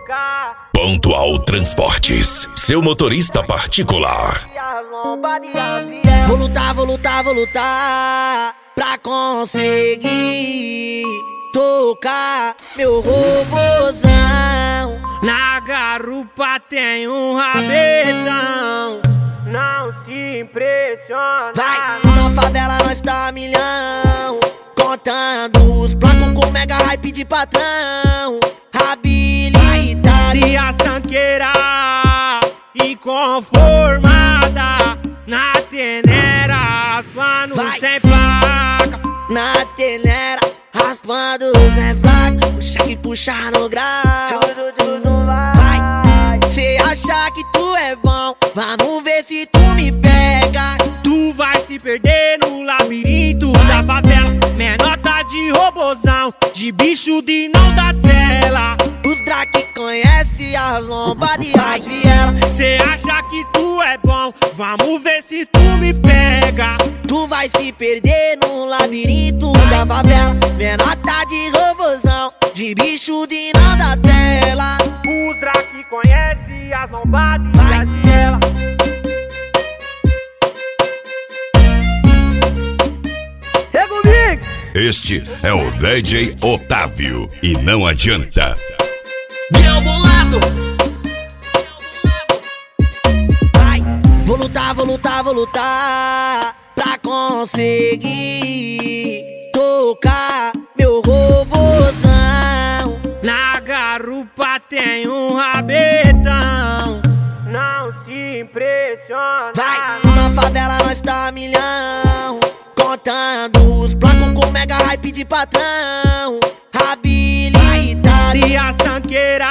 Pontual Transportes, seu motorista particular. Vou lutar pra conseguir tocar meu robozão. Na garupa tem um rabetão, não se impressiona. Vai, na favela nós tá milhão, contando os blocos com mega hype de patrão. Habilitado e as tanqueiras inconformada, na tenera raspando sem placa. Na tenera raspando sem placa, puxa que puxa no grau. Vai, cê acha que tu é bom, vamos ver se tu me pega. Tu vai se perder no labirinto da favela, menota de robozão, de bicho de não da tela. Os Drake conhece as lombadas e as vielas. Cê acha que tu é bom, vamos ver se tu me pega. Tu vai se perder no labirinto da favela, menota de robozão, de bicho de não da tela. Os Drake conhece as lombadas e as vielas. Este é o DJ Otávio e não adianta. Meu bolado. Vai, vou lutar pra conseguir tocar meu robozão. Na garupa tem um rabetão, não se impressiona. Vai, na favela nós tá milhão, contando os blocos com mega hype de patrão. Habilitado e as tanqueiras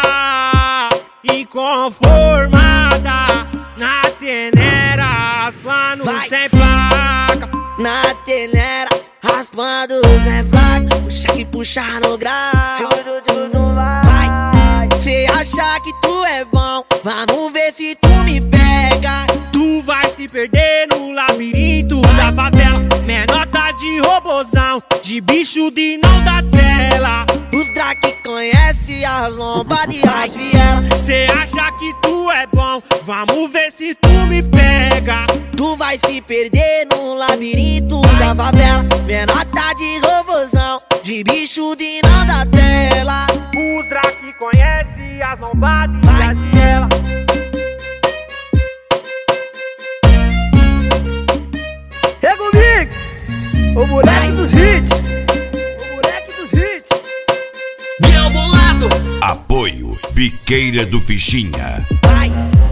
inconformada, na tenera raspando sem placa. Na tenera raspando sem placa, puxa que puxa no grau. Vai, cê acha que tu é bom, vamos ver se tu me pega. Tu vai se perder no labirinto da favela, menota de robozão, de bicho de não da tela. Os Drake conhece as lombadas e as vielas. Cê acha que tu é bom, vamos ver se tu me pega. Tu vai se perder no labirinto da favela, menota de robozão, de bicho de não da tela. Os Drake conhece as lombadas e as vielas. Rego Mix, o moleque dos hits. Apoio Biqueira do Fichinha. Vai,